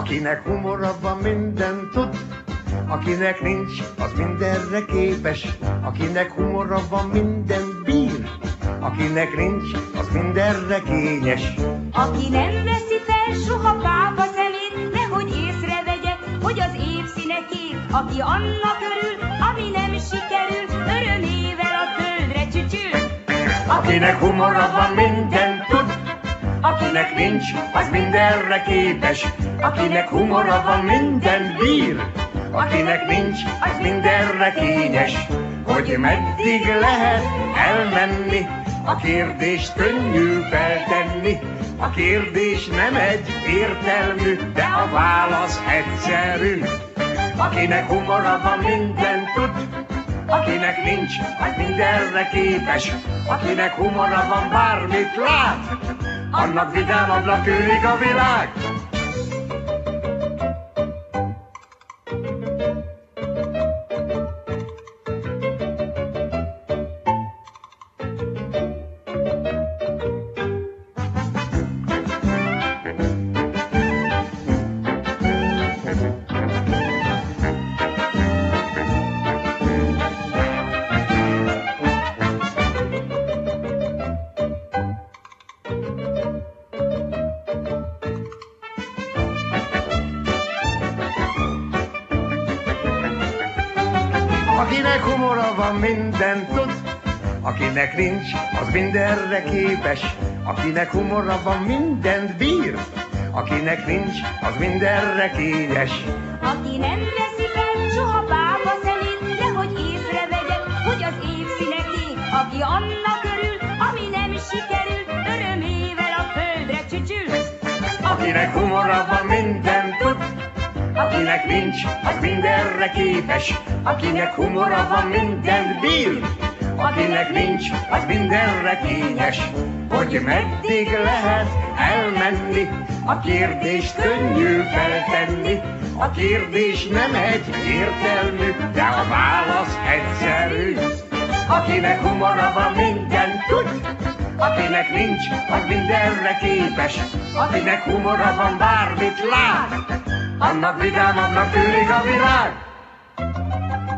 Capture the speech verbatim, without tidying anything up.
Akinek humora van, mindent tud, akinek nincs, az mindenre képes. Akinek humora van, mindent bír, akinek nincs, az mindenre kényes. Aki nem veszi fel soha pápa szemét, nehogy észrevegye, hogy az évszínekét. Aki annak örül, ami nem sikerül, örömével a földre csücsül. Akinek humora van, mindent tud, akinek nincs, az mindenre képes. Akinek humora van, mindent bír, akinek nincs, az mindenre kényes. Hogy meddig lehet elmenni, a kérdést könnyű feltenni. A kérdés nem egy értelmű, de a válasz egyszerű. Akinek humora van, mindent tud, akinek nincs, az mindenre képes. Akinek humora van, bármit lát, annak vidámabbnak tűnik a világ. Akinek humora van, mindent tud, akinek nincs, az mindenre képes. Akinek humora van, mindent bír, akinek nincs, az mindenre kényes. Aki nem veszi fel soha pápa szemét, nehogy észrevegye, hogy az évszínekét. Aki annak örül, ami nem sikerül, örömével a földre csücsül. Akinek humora van, mindent tud, akinek nincs, az mindenre képes. Akinek humora van, mindent bír, akinek nincs, az mindenre kényes. Hogy meddig lehet elmenni, a kérdést könnyű feltenni. A kérdés nem egy értelmű, de a válasz egyszerű. Akinek humora van, mindent tud, akinek nincs, az mindenre képes. Akinek humora van, bármit lát, annak vidámabbnak tűnik a világ.